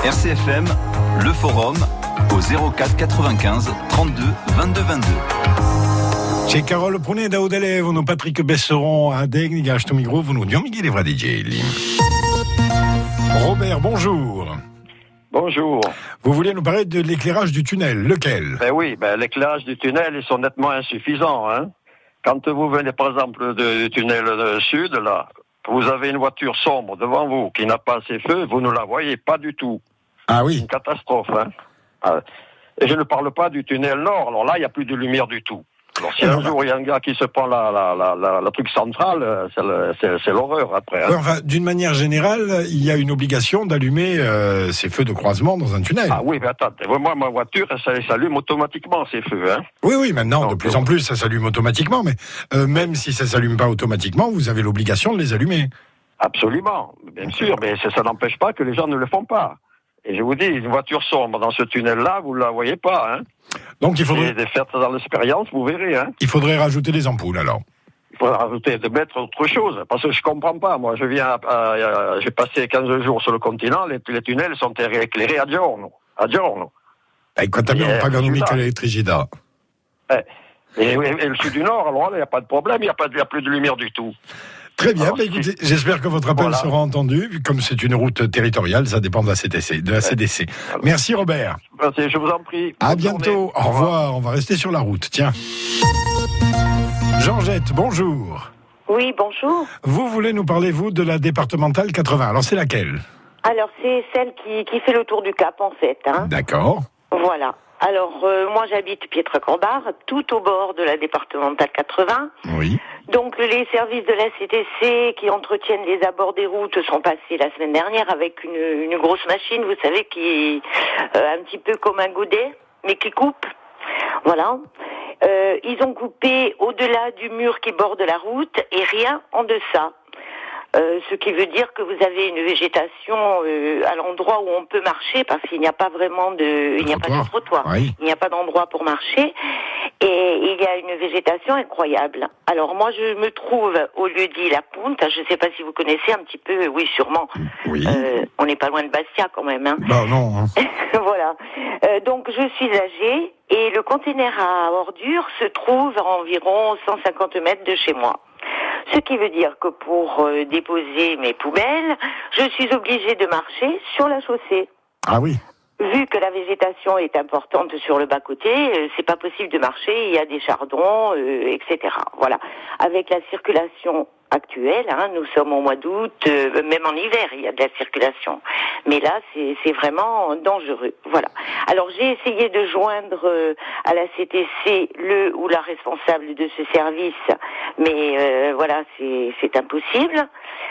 RCFM, le forum, au 04 95 32 22 22. C'è Carole Pruneda o telefono, Patrick Besseron a tecnica, sto microfono, Dio Michele Fradicelli. Robert, bonjour. Bonjour. Vous voulez nous parler de l'éclairage du tunnel, lequel? Oui, l'éclairage du tunnel, ils sont nettement insuffisants. Quand vous venez par exemple du tunnel sud, là, vous avez une voiture sombre devant vous qui n'a pas ses feux, vous ne la voyez pas du tout. Ah oui. C'est une catastrophe. Et je ne parle pas du tunnel nord, alors là, il n'y a plus de lumière du tout. Alors si un jour il y a un gars qui se prend la truc centrale, c'est l'horreur après. Ouais, enfin, d'une manière générale, il y a une obligation d'allumer ces feux de croisement dans un tunnel. Ah oui, mais attendez, moi ma voiture, elle s'allume automatiquement ces feux. Oui, maintenant, de plus en plus, ça s'allume automatiquement, mais même si ça s'allume pas automatiquement, vous avez l'obligation de les allumer. Absolument, bien sûr, mais ça n'empêche pas que les gens ne le font pas. Et je vous dis, une voiture sombre dans ce tunnel-là, vous ne la voyez pas. Donc il faudrait... Et faire ça dans l'expérience, vous verrez. Il faudrait rajouter des ampoules, alors. Il faudrait rajouter, de mettre autre chose. Parce que je comprends pas, moi. J'ai passé 15 jours sur le continent, les tunnels sont éclairés à giorno. E quanto abbiamo pagato mica l'elettricità. Et le sud du Nord, alors là, il n'y a pas de problème, il n'y a plus de lumière du tout. Très bien, écoutez, j'espère que votre appel sera entendu. Comme c'est une route territoriale, ça dépend de la CDC. Voilà. Merci Robert. Merci, je vous en prie. À bientôt. Au revoir. On va rester sur la route. Tiens. Jean-Jette, bonjour. Oui, bonjour. Vous voulez nous parler, vous, de la départementale 80. Alors, c'est laquelle? Alors, c'est celle qui fait le tour du Cap, en fait. D'accord. Voilà. Alors, moi, j'habite Pietrecorbard, tout au bord de la départementale 80. Oui. Donc, les services de la CTC qui entretiennent les abords des routes sont passés la semaine dernière avec une grosse machine, vous savez, qui un petit peu comme un godet, mais qui coupe. Voilà. Ils ont coupé au-delà du mur qui borde la route et rien en deçà. Ce qui veut dire que vous avez une végétation à l'endroit où on peut marcher, parce qu'il n'y a pas vraiment il n'y a pas de trottoir, oui. Il n'y a pas d'endroit pour marcher, et il y a une végétation incroyable. Alors moi je me trouve au lieu-dit La Punta, je ne sais pas si vous connaissez un petit peu, oui sûrement. Oui. On n'est pas loin de Bastia quand même. Bah non. Voilà. Donc je suis âgée et le conteneur à ordures se trouve à environ 150 mètres de chez moi. Ce qui veut dire que pour déposer mes poubelles, je suis obligée de marcher sur la chaussée. Ah oui. Vu que la végétation est importante sur le bas-côté, c'est pas possible de marcher, il y a des chardons, etc. Voilà. Avec la circulation actuelle, nous sommes au mois d'août, même en hiver, il y a de la circulation. Mais là, c'est vraiment dangereux. Voilà. Alors, j'ai essayé de joindre à la CTC le ou la responsable de ce service, mais voilà, c'est impossible.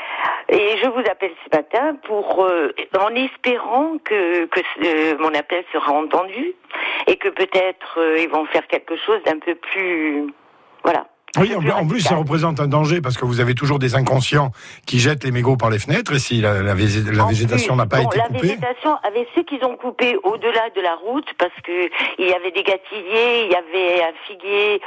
Et je vous appelle ce matin en espérant que mon appel sera entendu et que peut-être ils vont faire quelque chose d'un peu plus, voilà. Oui, en plus, ça représente un danger parce que vous avez toujours des inconscients qui jettent les mégots par les fenêtres et si la végétation n'a pas été coupée. La végétation, avec ceux qu'ils ont coupé au-delà de la route, parce que il y avait des gâtilliers, il y avait un figuier,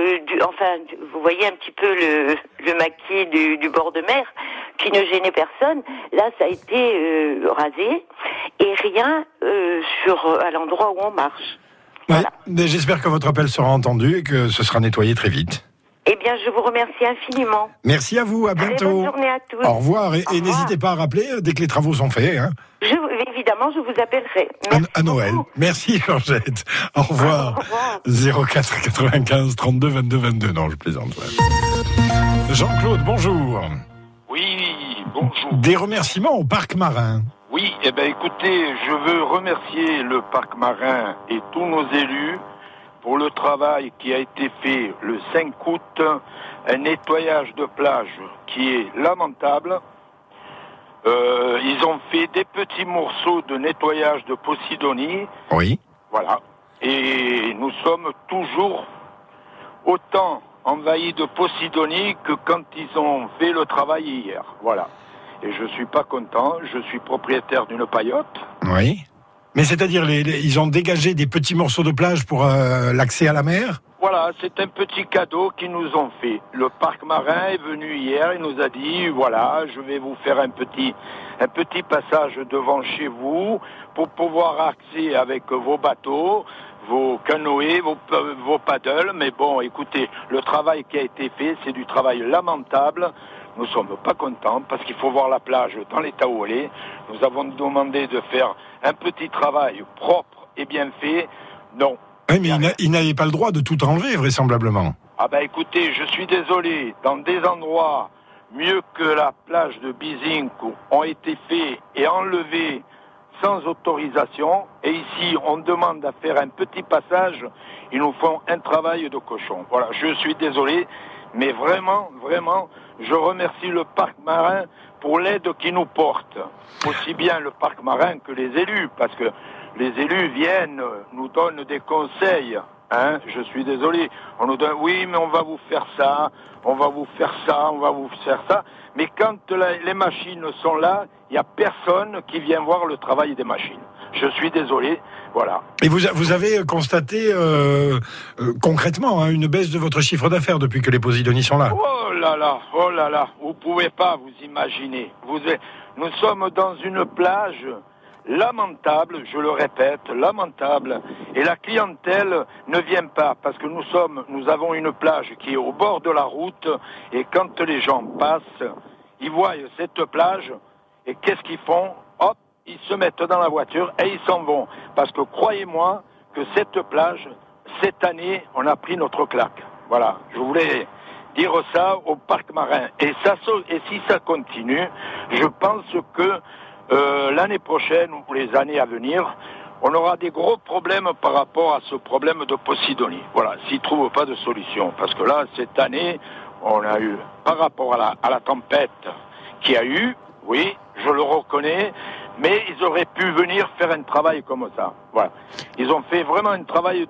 vous voyez un petit peu le maquis du bord de mer qui ne gênait personne. Là, ça a été rasé et rien à l'endroit où on marche. Voilà. Ouais, j'espère que votre appel sera entendu et que ce sera nettoyé très vite. Eh bien, je vous remercie infiniment. Merci à vous, à bientôt. Très bonne journée à tous. Au revoir, et n'hésitez pas à rappeler dès que les travaux sont faits. Évidemment, je vous appellerai. Merci à Noël. beaucoup. Merci, Georgette. Au revoir. 04 95 32 22 22. Non, je plaisante. Ouais. Jean-Claude, bonjour. Oui, bonjour. Des remerciements au Parc Marin. Oui, écoutez, je veux remercier le Parc Marin et tous nos élus pour le travail qui a été fait le 5 août, un nettoyage de plage qui est lamentable. Ils ont fait des petits morceaux de nettoyage de Posidonie. Oui. Voilà. Et nous sommes toujours autant envahis de Posidonie que quand ils ont fait le travail hier. Voilà. Et je suis pas content, je suis propriétaire d'une paillote. Oui. Mais c'est-à-dire, ils ont dégagé des petits morceaux de plage pour l'accès à la mer ? Voilà, c'est un petit cadeau qu'ils nous ont fait. Le parc marin est venu hier, il nous a dit, voilà, je vais vous faire un petit passage devant chez vous pour pouvoir accéder avec vos bateaux, vos canoës, vos paddles. Mais bon, écoutez, le travail qui a été fait, c'est du travail lamentable. Nous ne sommes pas contents parce qu'il faut voir la plage dans l'état où elle est. Nous avons demandé de faire un petit travail propre et bien fait. Non. Oui, mais il n'avait pas le droit de tout enlever, vraisemblablement. Ah ben écoutez, je suis désolé, dans des endroits mieux que la plage de Bizink ont été faits et enlevés sans autorisation, et ici on demande à faire un petit passage, ils nous font un travail de cochon. Voilà, je suis désolé, mais vraiment, je remercie le parc marin pour l'aide qu'il nous porte. Aussi bien le parc marin que les élus, parce que les élus viennent, nous donnent des conseils. Hein, je suis désolé. On nous donne, oui, mais on va vous faire ça, on va vous faire ça, on va vous faire ça. Mais quand les machines sont là, il n'y a personne qui vient voir le travail des machines. Je suis désolé, voilà. Et vous avez constaté concrètement une baisse de votre chiffre d'affaires depuis que les Posidonis sont là? Oh là là, vous pouvez pas vous imaginer. Nous sommes dans une plage lamentable, je le répète, lamentable. Et la clientèle ne vient pas parce que nous avons une plage qui est au bord de la route et quand les gens passent, ils voient cette plage et qu'est-ce qu'ils font? Hop, ils se mettent dans la voiture et ils s'en vont. Parce que croyez-moi que cette plage, cette année, on a pris notre claque. Voilà, je voulais dire ça au parc marin. Et si ça continue, je pense que l'année prochaine ou les années à venir, on aura des gros problèmes par rapport à ce problème de Posidonie. Voilà, s'ils ne trouvent pas de solution. Parce que là, cette année, on a eu, par rapport à la tempête qu'il y a eu, oui, je le reconnais, mais ils auraient pu venir faire un travail comme ça. Voilà. Ils ont fait vraiment un travail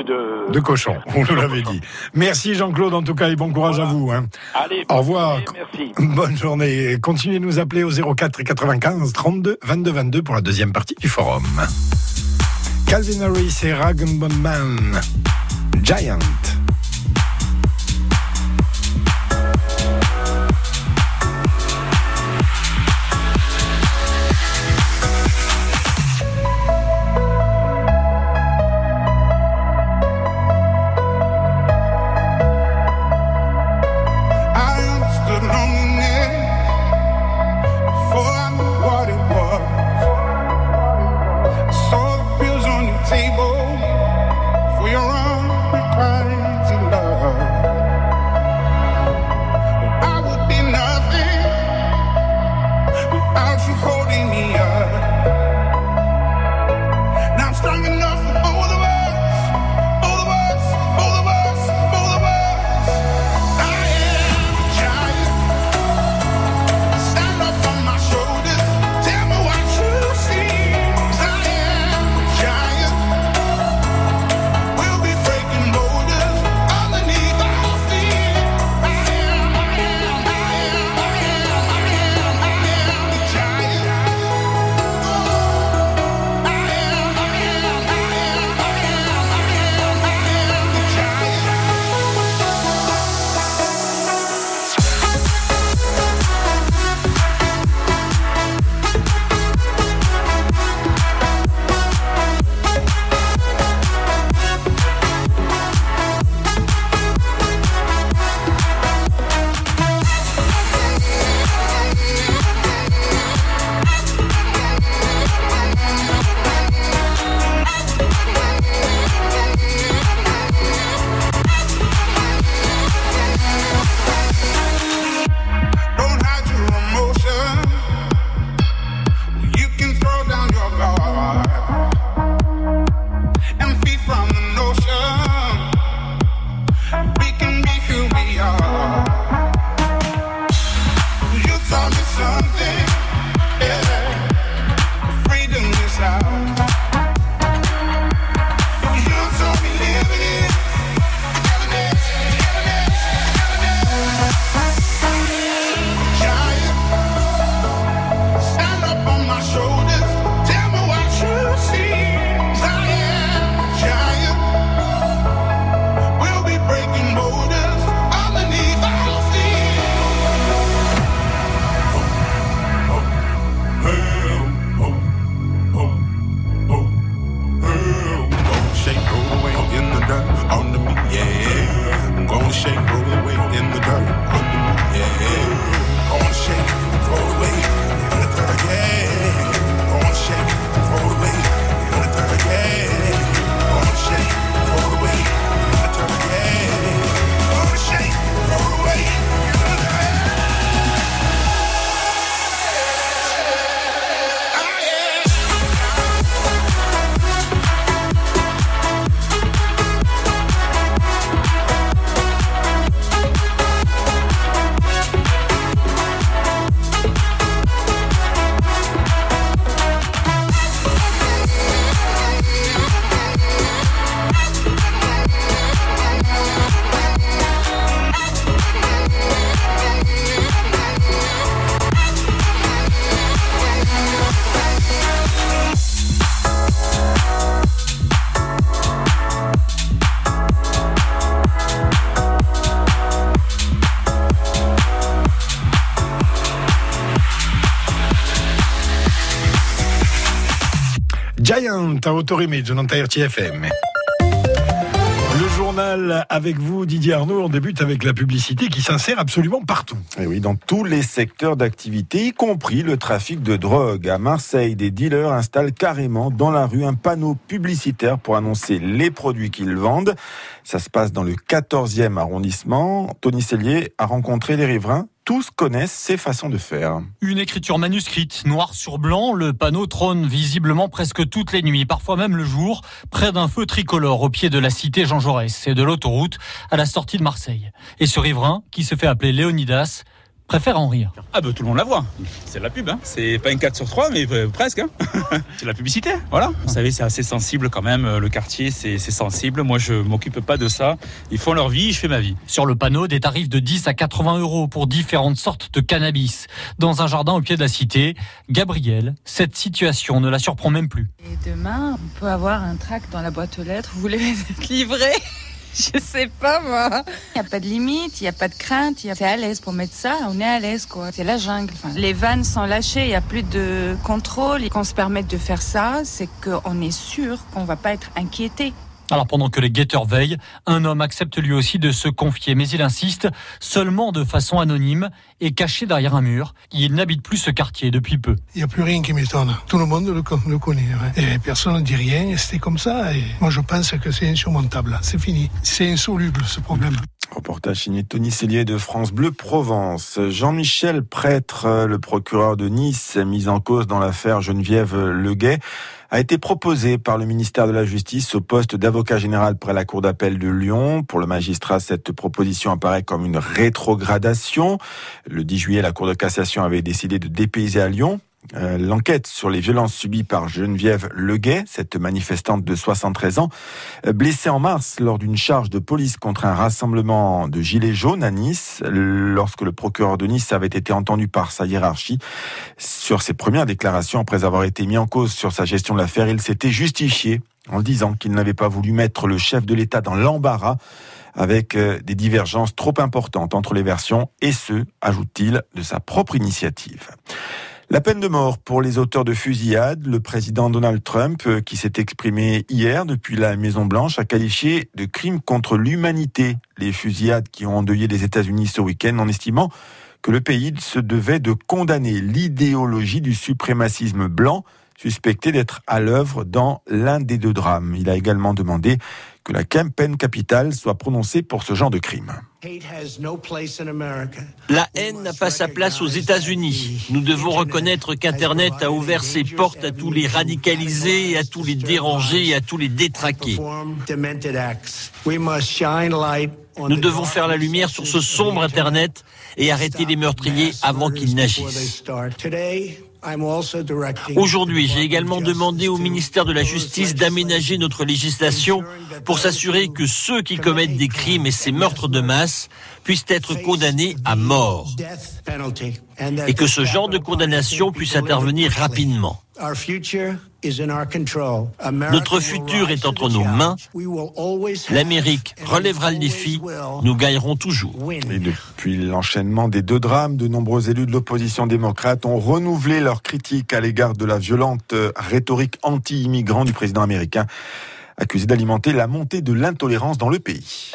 de cochon, on nous l'avait dit. Merci Jean-Claude en tout cas et bon courage à vous. Hein. Allez, au revoir. Merci. Bonne journée. Continuez de nous appeler au 04 95 32 22 22 pour la deuxième partie du forum. Calvin Harris et Rag & Bone Man, Giant. Table for your unrequited Giant à Autorimé de Nanterre TFM. Le journal avec vous, Didier Arnaud. On débute avec la publicité qui s'insère absolument partout. Et oui, dans tous les secteurs d'activité, y compris le trafic de drogue. À Marseille, des dealers installent carrément dans la rue un panneau publicitaire pour annoncer les produits qu'ils vendent. Ça se passe dans le 14e arrondissement. Tony Cellier a rencontré les riverains. Tous connaissent ces façons de faire. Une écriture manuscrite, noir sur blanc, le panneau trône visiblement presque toutes les nuits, parfois même le jour, près d'un feu tricolore au pied de la cité Jean Jaurès et de l'autoroute à la sortie de Marseille. Et ce riverain, qui se fait appeler Léonidas, préfère en rire. Ah tout le monde la voit, c'est de la pub, hein. C'est pas une 4 sur 3 mais presque, hein. C'est de la publicité, voilà. Vous savez, c'est assez sensible quand même, le quartier c'est sensible, moi je m'occupe pas de ça, ils font leur vie, je fais ma vie. Sur le panneau, des tarifs de 10 à 80 € pour différentes sortes de cannabis. Dans un jardin au pied de la cité, Gabrielle, cette situation ne la surprend même plus. Et demain, on peut avoir un tract dans la boîte aux lettres, vous voulez être livré ? Je sais pas, moi. Il n'y a pas de limite, il n'y a pas de crainte. C'est à l'aise pour mettre ça, on est à l'aise, quoi. C'est la jungle. Enfin, les vannes sont lâchées, il n'y a plus de contrôle. Et qu'on se permette de faire ça, c'est qu'on est sûr qu'on ne va pas être inquiété. Alors pendant que les guetteurs veillent, un homme accepte lui aussi de se confier, mais il insiste, seulement de façon anonyme et caché derrière un mur. Il n'habite plus ce quartier depuis peu. Il n'y a plus rien qui m'étonne. Tout le monde le connaît. Hein. Et personne ne dit rien, et c'était comme ça. Et moi je pense que c'est insurmontable. C'est fini. C'est insoluble ce problème. Reportage signé Tony Cellier de France Bleu Provence. Jean-Michel Prêtre, le procureur de Nice, mis en cause dans l'affaire Geneviève Leguet, a été proposé par le ministère de la Justice au poste d'avocat général près la Cour d'appel de Lyon. Pour le magistrat, cette proposition apparaît comme une rétrogradation. Le 10 juillet, la Cour de cassation avait décidé de dépayser à Lyon. L'enquête sur les violences subies par Geneviève Leguet, cette manifestante de 73 ans, blessée en mars lors d'une charge de police contre un rassemblement de gilets jaunes à Nice, lorsque le procureur de Nice avait été entendu par sa hiérarchie. Sur ses premières déclarations, après avoir été mis en cause sur sa gestion de l'affaire, il s'était justifié en disant qu'il n'avait pas voulu mettre le chef de l'État dans l'embarras avec des divergences trop importantes entre les versions, et ce, ajoute-t-il, de sa propre initiative. La peine de mort pour les auteurs de fusillades, le président Donald Trump, qui s'est exprimé hier depuis la Maison-Blanche, a qualifié de crime contre l'humanité les fusillades qui ont endeuillé les États-Unis ce week-end, en estimant que le pays se devait de condamner l'idéologie du suprémacisme blanc, suspecté d'être à l'œuvre dans l'un des deux drames. Il a également demandé que la peine capitale soit prononcée pour ce genre de crime. La haine n'a pas sa place aux États-Unis. Nous devons reconnaître qu'Internet a ouvert ses portes à tous les radicalisés, à tous les dérangés, à tous les détraqués. Nous devons faire la lumière sur ce sombre Internet et arrêter les meurtriers avant qu'ils n'agissent. Aujourd'hui, j'ai également demandé au ministère de la Justice d'aménager notre législation pour s'assurer que ceux qui commettent des crimes et ces meurtres de masse puissent être condamnés à mort et que ce genre de condamnation puisse intervenir rapidement. Notre futur est entre nos mains. L'Amérique relèvera le défi. Nous gagnerons toujours. Et depuis l'enchaînement des deux drames, de nombreux élus de l'opposition démocrate ont renouvelé leur critique à l'égard de la violente rhétorique anti-immigrant du président américain, accusé d'alimenter la montée de l'intolérance dans le pays.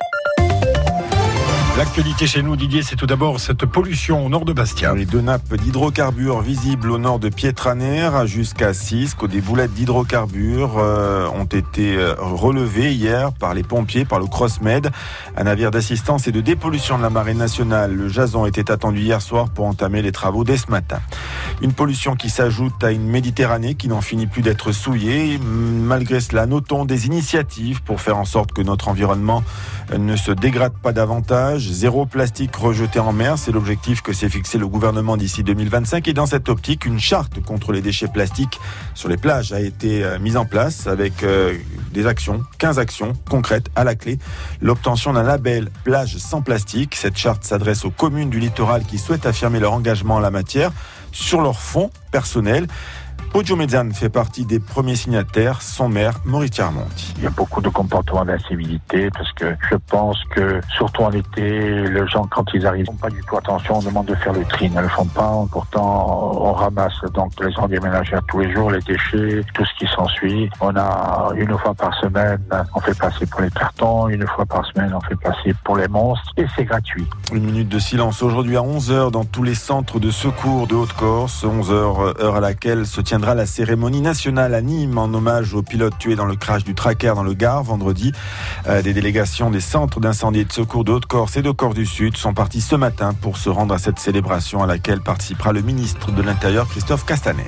L'actualité chez nous, Didier, c'est tout d'abord cette pollution au nord de Bastia. Les deux nappes d'hydrocarbures visibles au nord de Pietraner jusqu'à Sisque, des boulettes d'hydrocarbures ont été relevées hier par les pompiers, par le CrossMed. Un navire d'assistance et de dépollution de la marine nationale, le Jason, était attendu hier soir pour entamer les travaux dès ce matin. Une pollution qui s'ajoute à une Méditerranée qui n'en finit plus d'être souillée. Malgré cela, notons des initiatives pour faire en sorte que notre environnement ne se dégrade pas davantage. Zéro plastique rejeté en mer, c'est l'objectif que s'est fixé le gouvernement d'ici 2025. Et dans cette optique, une charte contre les déchets plastiques sur les plages a été mise en place avec des actions, 15 actions concrètes à la clé. L'obtention d'un label plage sans plastique. Cette charte s'adresse aux communes du littoral qui souhaitent affirmer leur engagement en la matière sur leur fonds personnel. Poggio Mezzane fait partie des premiers signataires, son maire Maurice Chiaramonti. Il y a beaucoup de comportements d'incivilité parce que je pense que, surtout en été, les gens, quand ils arrivent, font pas du tout attention, on demande de faire le tri, ne le font pas. Pourtant, on ramasse donc les ordures ménagères tous les jours, les déchets, tout ce qui s'ensuit. On a une fois par semaine, on fait passer pour les cartons, une fois par semaine, on fait passer pour les monstres et c'est gratuit. Une minute de silence aujourd'hui à 11h dans tous les centres de secours de Haute-Corse. 11h, heure à laquelle se tiendra la cérémonie nationale à Nîmes en hommage aux pilotes tués dans le crash du Tracker dans le Gard vendredi. Des délégations des centres d'incendie et de secours de Haute-Corse et de Corse du Sud sont partis ce matin pour se rendre à cette célébration à laquelle participera le ministre de l'Intérieur Christophe Castaner.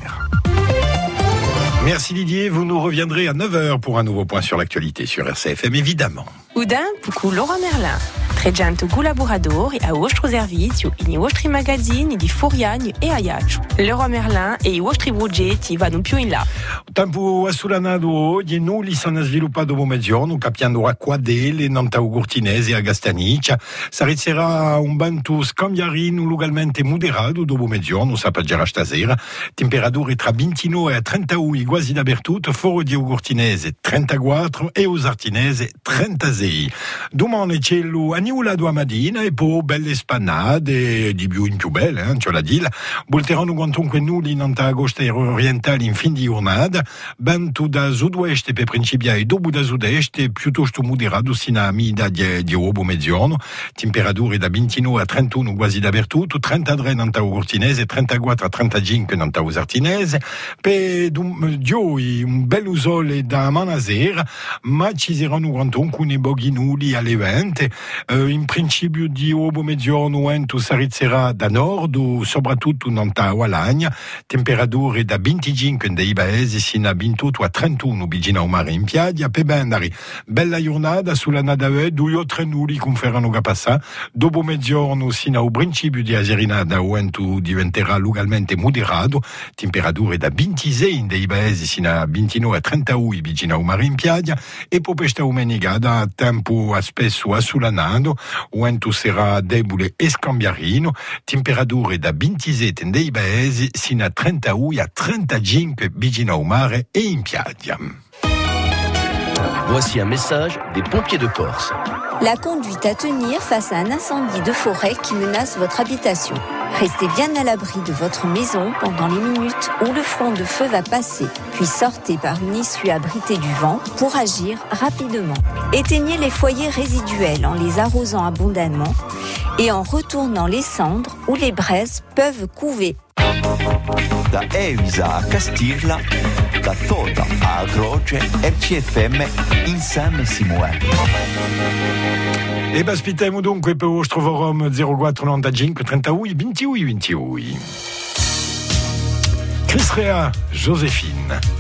Merci Didier, vous nous reviendrez à 9h pour un nouveau point sur l'actualité sur RCFM évidemment. Udin, puku Laura Merlin. Tregianto collaboratori a vostro servizio in i vostri magazzini di Furiani e Ajaccio. Leroy Merlin e i vostri progetti vanno più in là. Tempo assulanado oggi noi sono sviluppato mezzogiorno capiendo a quadele nanta Ugurtinese e a Gastanica. Sarà un vento scambiarino legalmente moderato dopo mezzogiorno, sapaggerà stasera. Temperature tra 29 e 31 quasi dappertutto, foro di Ugurtinese 34 e Usartinese 36. Domani cielo annulla due mattina e poi belle spannate di più in più belle, ce la dilla. Volteranno quantunque nulli in costa orientale in fin di giornata, vento da sud-ouest per principiare dopo da sud-est piuttosto moderato sino a mida di obo mezzogiorno. Temperature da 29 a 31 quasi dappertutto, 33 nanta Ugurtinese, 34 a 35 nanta Usartinese. Per gioi un bello sole da manasera, ma ci saranno quantunque ne pochi nulli alle 20. In principio di obo mezzogiorno vento s'arizzerà da nord, soprattutto nanta Gualagna, temperature da 25 dei paesi sino a 28 a 31 vicino al mare in piaggia. Per Bendari, bella giornata sulla Nadae, 2 o 3 nulli conferano che passa. Dopo mezzogiorno sino al principio di Aserinada vento diventerà localmente moderato, temperature da 26 dei paesi sino a 29 a 31 vicino al mare in piaggia. E poi questa domenica da tempo spesso assulanado, vento sarà debole e scambiarino, temperature da 27 dei paesi sino a 31 a 35 vicino al mare e in piaggia. Voici un message des pompiers de Corse. La conduite à tenir face à un incendie de forêt qui menace votre habitation. Restez bien à l'abri de votre maison pendant les minutes où le front de feu va passer, puis sortez par une issue abritée du vent pour agir rapidement. Éteignez les foyers résiduels en les arrosant abondamment et en retournant les cendres où les braises peuvent couver. Da Evisa a Castirla, da Tota a Croce, RCFM insieme si muove. E aspettiamo dunque per il vostro forum 0495 31 21 21. Chris Rea, Joséphine.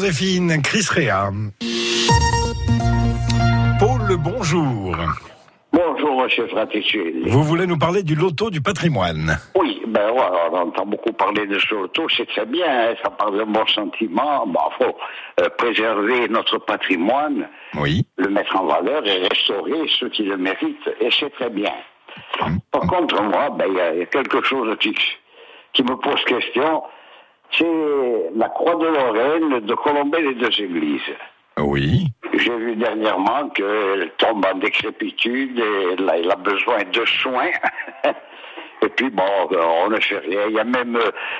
Joséphine, Chris Rea. Paul, bonjour. Bonjour, monsieur Fraticelli. Vous voulez nous parler du loto du patrimoine? Oui, ben voilà, on entend beaucoup parler de ce loto, c'est très bien, hein, ça parle de bon sentiment. Faut préserver notre patrimoine, oui, le mettre en valeur et restaurer ceux qui le méritent, et c'est très bien. Par contre, moi, il y a quelque chose qui me pose question, c'est la croix de Lorraine de Colombey les Deux Églises. Oui. J'ai vu dernièrement qu'elle tombe en décrépitude et là, elle a besoin de soins. Et puis on ne fait rien. Il y a même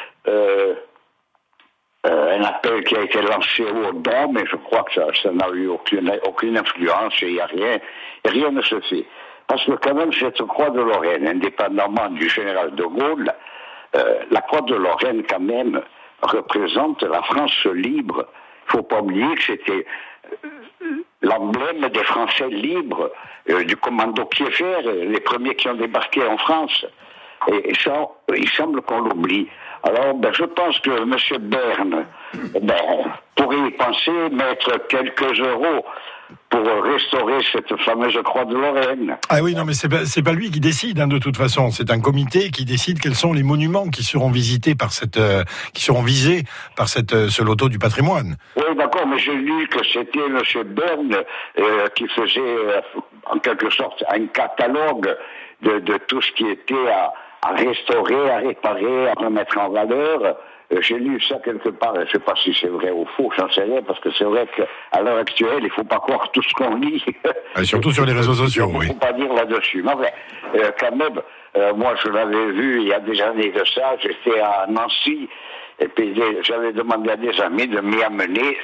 un appel qui a été lancé au don, mais je crois que ça n'a eu aucune influence et il n'y a rien. Et rien ne se fait. Parce que quand même, cette croix de Lorraine, indépendamment du général de Gaulle, la croix de Lorraine quand même représente la France libre. Il ne faut pas oublier que c'était l'emblème des Français libres, du commando Kieffer, les premiers qui ont débarqué en France. Et ça, il semble qu'on l'oublie. Alors, je pense que M. Berne pourrait y penser, mettre quelques euros pour restaurer cette fameuse croix de Lorraine. Ah oui, non, mais c'est pas lui qui décide, de toute façon. C'est un comité qui décide quels sont les monuments qui seront visités par qui seront visés par ce loto du patrimoine. Oui, d'accord, mais j'ai lu que c'était M. Berne qui faisait, en quelque sorte, un catalogue de tout ce qui était à restaurer, à réparer, à remettre en valeur. J'ai lu ça quelque part, je ne sais pas si c'est vrai ou faux, j'en sais rien, parce que c'est vrai qu'à l'heure actuelle, il ne faut pas croire tout ce qu'on lit. Et surtout sur les réseaux sociaux, oui. Il ne faut pas dire là-dessus. Mais quand même, moi je l'avais vu il y a des années de ça, j'étais à Nancy, et puis j'avais demandé à des amis de m'y amener,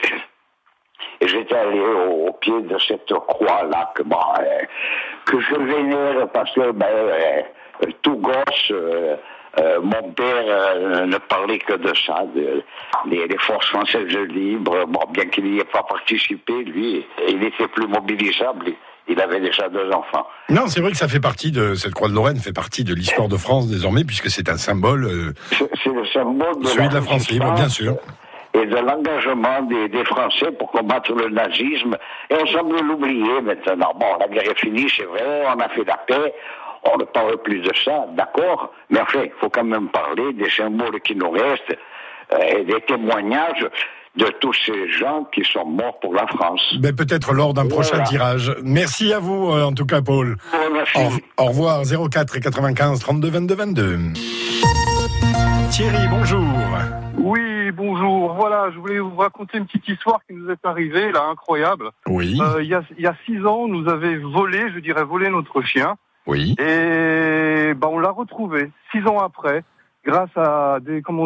et j'étais allé au pied de cette croix-là, que je vénère, parce que tout gosse... mon père ne parlait que de ça, des forces françaises libres. Bien qu'il n'y ait pas participé, lui, il était plus mobilisable. Il avait déjà 2 enfants. Non, c'est vrai que ça fait partie cette croix de Lorraine fait partie de l'histoire de France désormais, puisque c'est un symbole. C'est le symbole de celui de la France libre, bien sûr. Et de l'engagement des Français pour combattre le nazisme. Et on semble l'oublier maintenant. La guerre est finie, c'est vrai, on a fait la paix. On ne parle plus de ça, d'accord, mais enfin, il faut quand même parler des symboles qui nous restent et des témoignages de tous ces gens qui sont morts pour la France. Mais peut-être lors d'un prochain tirage. Merci à vous, en tout cas, Paul. Merci. Au revoir, 04 95 32 22 22. Thierry, bonjour. Oui, bonjour. Voilà, je voulais vous raconter une petite histoire qui nous est arrivée, là, incroyable. Oui. Il y a 6 ans, nous avait volé notre chien. Oui. Et on l'a retrouvé 6 ans après, grâce à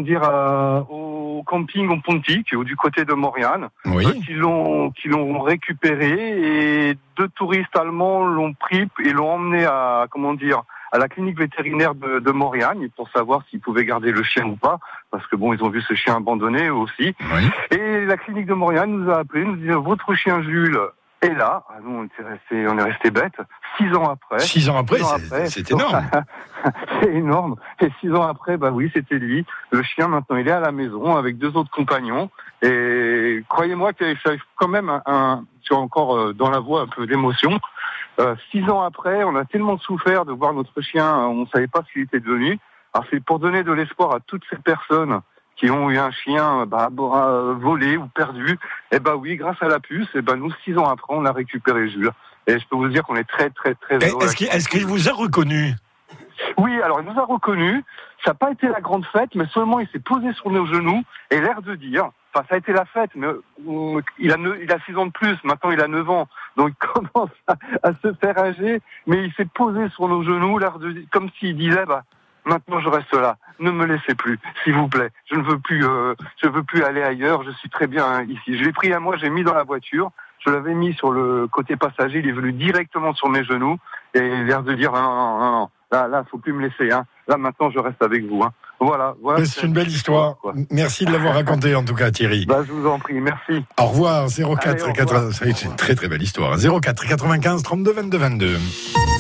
au camping au Pontic, du côté de Mauriane, qui l'ont récupéré, et 2 touristes allemands l'ont pris et l'ont emmené à la clinique vétérinaire de Mauriane pour savoir s'ils pouvaient garder le chien ou pas, parce que ils ont vu ce chien abandonné aussi. Oui. Et la clinique de Mauriane nous a appelé, nous disait votre chien Jules est là. Nous on est resté bêtes. 6 ans après. 6 ans après, c'est énorme. C'est énorme. Et 6 ans après, oui, c'était lui. Le chien, maintenant, il est à la maison avec 2 autres compagnons. Et croyez-moi que j'arrive quand même je suis encore dans la voie un peu d'émotion. 6 ans après, on a tellement souffert de voir notre chien, on ne savait pas ce qu'il était devenu. Alors c'est pour donner de l'espoir à toutes ces personnes qui ont eu un chien volé ou perdu. Oui, grâce à la puce, nous, 6 ans après, on a récupéré Jules. Et je peux vous dire qu'on est très, très, très heureux. Est-ce qu'il vous a reconnu? Oui, alors il nous a reconnus. Ça n'a pas été la grande fête, mais seulement il s'est posé sur nos genoux et l'air de dire... ça a été la fête, mais il a 6 ans de plus, maintenant il a 9 ans. Donc il commence à se faire âgé, mais il s'est posé sur nos genoux, l'air de comme s'il disait... maintenant je reste là, ne me laissez plus, s'il vous plaît. Je ne veux plus aller ailleurs, je suis très bien ici. Je l'ai pris à moi, j'ai mis dans la voiture, je l'avais mis sur le côté passager, il est venu directement sur mes genoux, et l'air de dire non, là, faut plus me laisser, hein. Là maintenant je reste avec vous, hein. Voilà. C'est une belle histoire. Merci de l'avoir raconté en tout cas, Thierry. Je vous en prie, merci. Au revoir, 04 80. C'est une très très belle histoire. 04 95 32 22 22.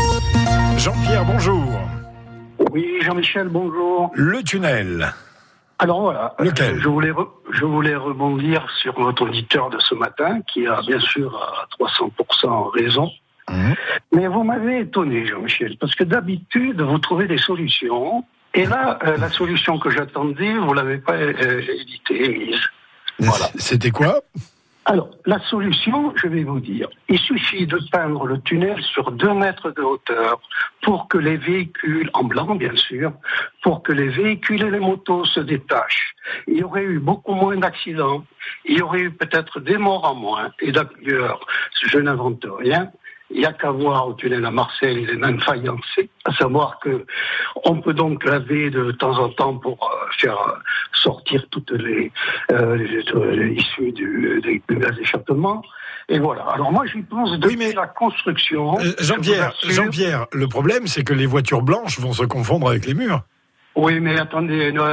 Jean-Pierre, bonjour. Oui, Jean-Michel, bonjour. Le tunnel. Alors voilà, Lequel je voulais rebondir sur votre auditeur de ce matin, qui a bien sûr à 300% raison. Mais vous m'avez étonné, Jean-Michel, parce que d'habitude, vous trouvez des solutions, et là, la solution que j'attendais, vous l'avez pas émise. Voilà. C'était quoi ? Alors, la solution, je vais vous dire, il suffit de peindre le tunnel sur 2 mètres de hauteur pour que les véhicules, en blanc bien sûr, pour que les véhicules et les motos se détachent. Il y aurait eu beaucoup moins d'accidents, il y aurait eu peut-être des morts en moins, et d'ailleurs, je n'invente rien. Il n'y a qu'à voir au tunnel à Marseille les mêmes faïencés, à savoir que on peut donc laver de temps en temps pour faire sortir toutes les issues des gaz d'échappement. Et voilà. Alors moi, j'y pense depuis la construction. Jean-Pierre, le problème, c'est que les voitures blanches vont se confondre avec les murs. Oui, mais attendez, non.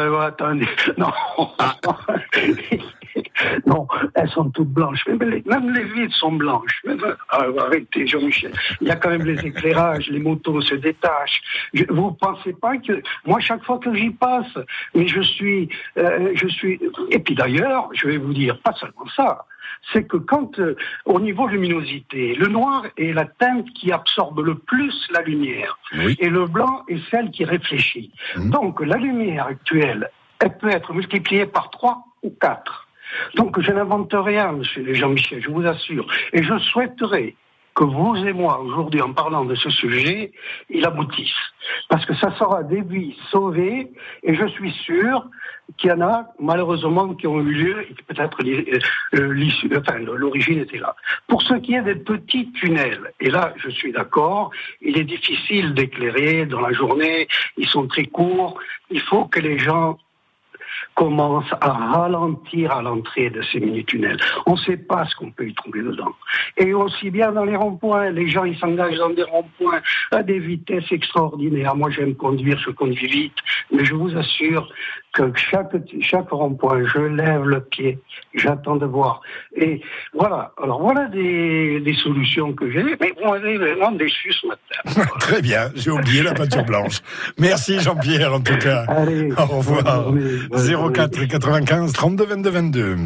Non, elles sont toutes blanches. Même les vitres sont blanches. Arrêtez, Jean-Michel. Il y a quand même les éclairages, les motos se détachent. Vous ne pensez pas que... Moi, chaque fois que j'y passe, mais je suis... Et puis d'ailleurs, je vais vous dire, pas seulement ça, c'est que quand, au niveau luminosité, le noir est la teinte qui absorbe le plus la lumière. Oui. Et le blanc est celle qui réfléchit. Donc, la lumière actuelle, elle peut être multipliée par 3 ou 4. Donc, je n'invente rien, monsieur Jean-Michel, je vous assure. Et je souhaiterais que vous et moi, aujourd'hui, en parlant de ce sujet, il aboutisse. Parce que ça sera des vies sauvées, et je suis sûr qu'il y en a, malheureusement, qui ont eu lieu, et que peut-être l'origine était là. Pour ce qui est des petits tunnels, et là, je suis d'accord, il est difficile d'éclairer dans la journée, ils sont très courts, il faut que les gens commence à ralentir à l'entrée de ces mini-tunnels. On ne sait pas ce qu'on peut y trouver dedans. Et aussi bien dans les ronds-points, les gens ils s'engagent dans des ronds-points à des vitesses extraordinaires. Moi j'aime conduire, je conduis vite, mais je vous assure que chaque rond-point, je lève le pied, j'attends de voir. Et voilà, alors voilà des solutions que j'ai, mais vous m'avez vraiment déçu ce matin. Très bien, j'ai oublié la peinture blanche. Merci Jean-Pierre en tout cas. Allez, au revoir. 04 95 32 22 22.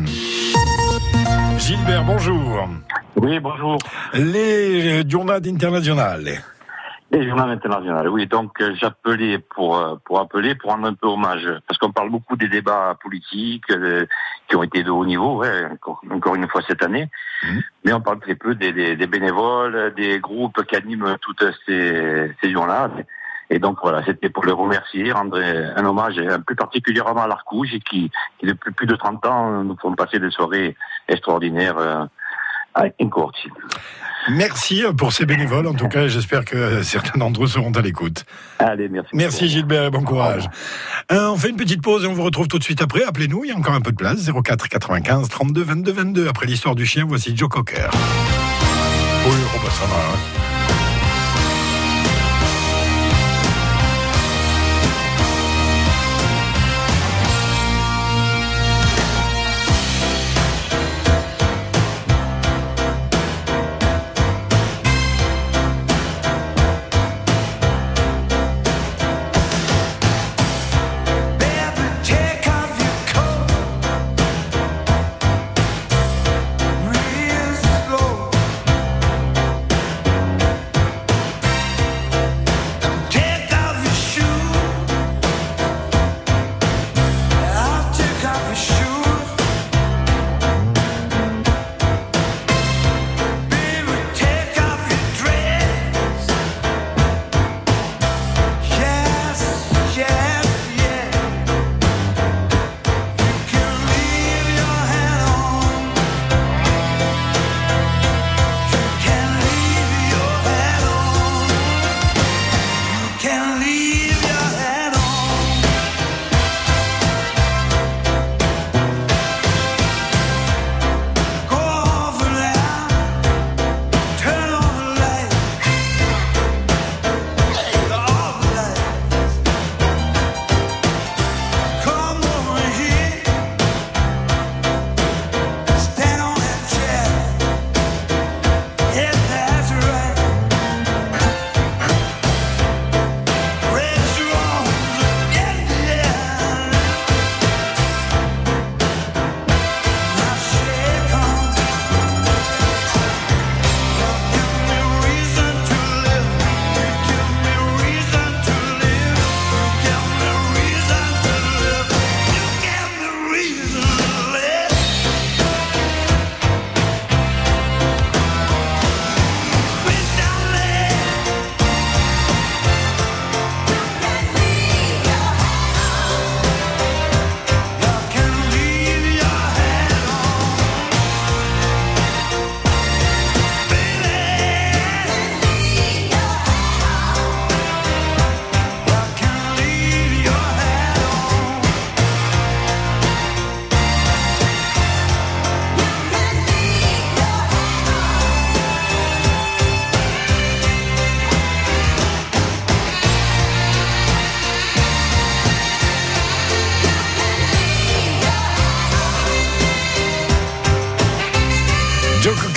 Gilbert, bonjour. Oui, bonjour. Les journades internationales. Les journaux internationaux, oui. Donc j'appelais pour rendre un peu hommage, parce qu'on parle beaucoup des débats politiques qui ont été de haut niveau, ouais, encore une fois cette année. Mais on parle très peu des bénévoles, des groupes qui animent toutes ces journées. Et donc voilà, c'était pour les remercier, rendre un hommage plus particulièrement à l'Arcouge, qui depuis plus de 30 ans nous font passer des soirées extraordinaires en Corse. Merci pour ces bénévoles. En tout cas, j'espère que certains d'entre eux seront à l'écoute. Allez, merci. Merci Gilbert et bon courage. On fait une petite pause et on vous retrouve tout de suite après. Appelez-nous, il y a encore un peu de place. 04 95 32 22 22. Après l'histoire du chien, voici Joe Cocker. Oui, ça va. Hein.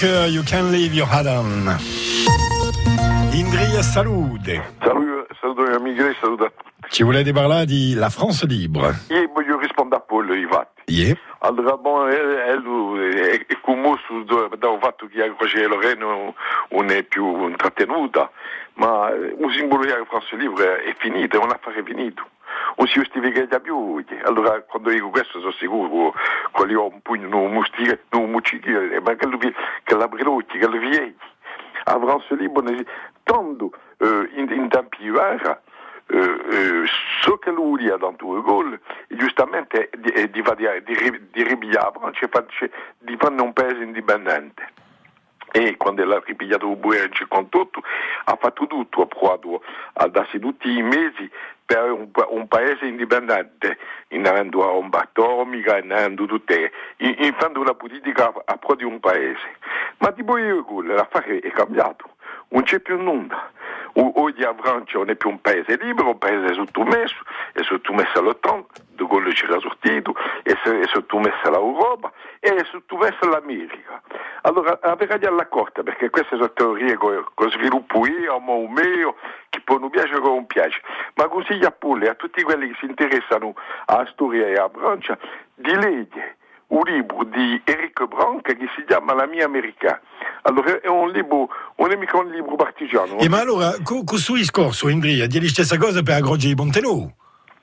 Walker, You Can Leave Your Head On. Indria, salute. Saluto amici, saluto a tutti. Ci volete parlare di La France Libre? Io voglio rispondere a Paul, infatti. Yeah. Allora, è commosso dal fatto che la Croce Lorraine non è più intrattenuta, ma un simbolo della France Libre è finito, è un affare finito. Non si giustifica più. Allora, quando dico questo, sono sicuro che io ho un pugno, non muccichire, ma che la brelotti, che la viegli. La France Libre, tanto in tempi vari, so che lui ha dato il gol, giustamente di ripigliare la Francia di fare un paese indipendente. E quando l'ha ripigliato il buio nel 58 ha fatto tutto, ha provato a darsi tutti i mesi per un paese indipendente, innanzi a bomba atomica, innanzi tutte, infatti una politica a pro di un paese. Ma tipo l'affare è cambiato, non c'è più nulla. Oggi la Francia non è più un paese libero, un paese sottomesso, è sottomesso all'OTAN, De Gaulle ci era sortito, è sottomesso all'Europa e è sottomesso all'America. Allora, avere di alla corte, perché queste sono teorie che sviluppo io, o mio, che può non piacere o non piace, ma consiglio a tutti quelli che si interessano alla storia e alla Francia di leggere un libro di Eric Branca che si chiama La mia America. Allora è un libro, non è mica un libro partigiano. E ma allora, questo discorso, Indria, di la stessa cosa per la Croce di Montenegro?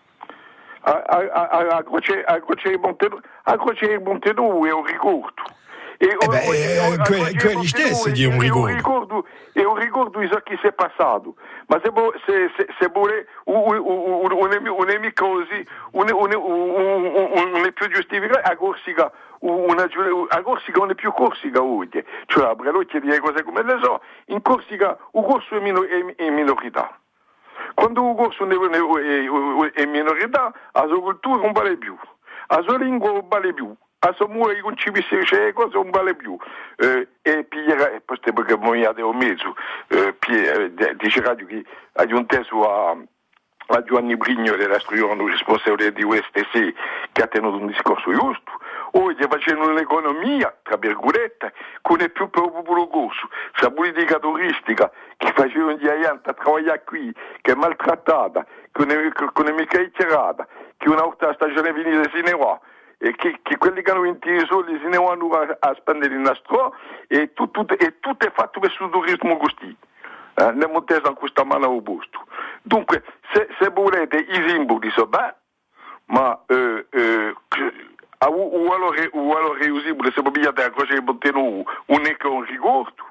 A Croce di Montenegro è un ricordo. Quelli stessi di un ricordo. È un ricordo di ciò che si è passato. Ma se vuole, non è mica così, non è più giustificato. A Corsica non è più Corsica oggi. Cioè a Brelotti di cose come le so, in Corsica un corso è minorità. Quando un corso è minorità, la sua cultura non vale più, la sua lingua non vale più. A Samuele i concepissi le cose non vale più e Pierre, questo è perché mi ha detto mezzo dice radio che ha aggiunto a Giovanni Brigno della Striano responsabile di USTC che ha tenuto un discorso giusto. Oggi facendo un'economia tra virgolette che non è più per il popolo corso, la politica turistica che faceva di aianta a lavorare qui che è maltrattata, che non è mica ritirata, che una volta stagione finita se ne va. E che quelli che hanno vinto i soldi se ne vanno a spendere in astro e tutto è fatto per il turismo così. Ne montesa in questa mano opposto. Dunque, se volete i simboli sono bene, ma o valore usibile se pigliate la Croce di Montenegro non è che un ricordo.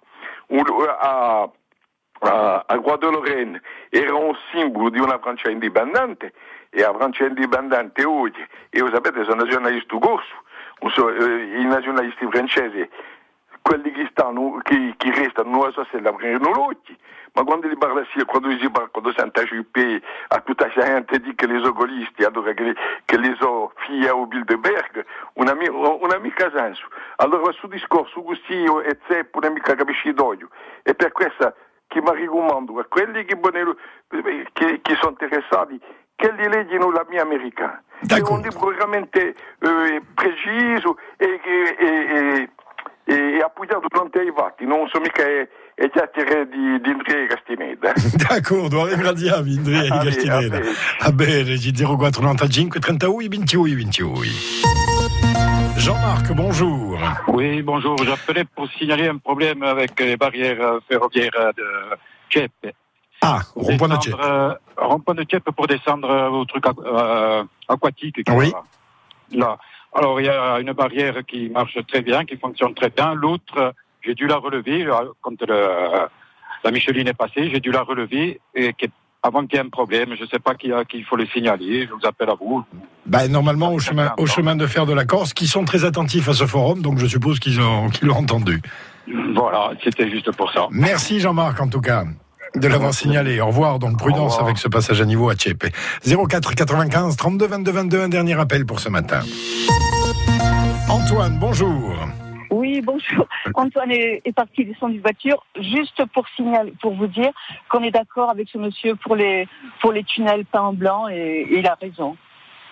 A Guadeloupe era un simbolo di una Francia indipendente e la Francia indipendente oggi, e voi sapete sono nazionalisti corso, i nazionalisti francesi, quelli che stanno, che restano, non so se la prendono l'occhio, ma quando quando si anticipa a tutta la gente di che le sono golisti, allora che le sono figlie o Bilderberg, una mica senso. Allora su discorso così e zeppo non mica capisci d'odio, e per questo che mi raccomando a quelli che sono interessati che li leggino La mia America. È un libro veramente preciso e appoggiato durante i fatti, non so mica è chiacchiere di Indria Castineda. D'accordo, ringraziamo Indria Castineda. Va bene, G04 95 31 28 28. Jean-Marc, bonjour. Oui, bonjour. J'appelais pour signaler un problème avec les barrières ferroviaires de Tcheppe. Ah, rond-point de Tcheppe. Rond-point de Tcheppe pour descendre au truc aquatique. Oui. Là. Alors, il y a une barrière qui marche très bien, qui fonctionne très bien. L'autre, j'ai dû la relever quand la Micheline est passée. J'ai dû la relever avant qu'il y ait un problème. Je ne sais pas qui il faut le signaler. Je vous appelle à vous. Normalement, au chemin de fer de la Corse, qui sont très attentifs à ce forum, donc je suppose qu'ils l'ont entendu. Voilà, c'était juste pour ça. Merci Jean-Marc, en tout cas, de l'avoir signalé. Au revoir, donc prudence avec ce passage à niveau à Tcheppe. 04 95 32 22 22, un dernier appel pour ce matin. Antoine, bonjour. Oui, bonjour. Antoine est parti descendre d'une voiture juste pour vous dire qu'on est d'accord avec ce monsieur pour les tunnels peints en blanc et il a raison.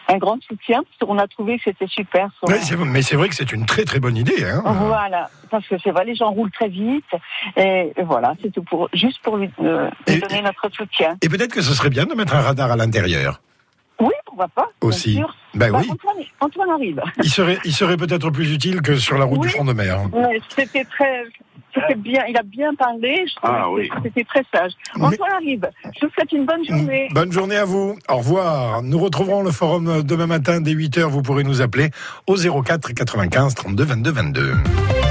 un grand soutien, parce qu'on a trouvé que c'était super. Mais c'est vrai que c'est une très très bonne idée. Hein. Voilà, parce que c'est vrai, les gens roulent très vite, et voilà, c'est tout juste pour lui donner notre soutien. Et peut-être que ce serait bien de mettre un radar à l'intérieur. Oui, pourquoi pas. Aussi. Bien sûr. Oui. Antoine arrive. Il serait peut-être plus utile que sur la route du front de mer. Oui, c'était bien, il a bien parlé, je trouvais que c'était très sage. Antoine arrive, je vous souhaite une bonne journée. Bonne journée à vous, au revoir. Nous retrouverons le forum demain matin dès 8h, vous pourrez nous appeler au 04 95 32 22 22.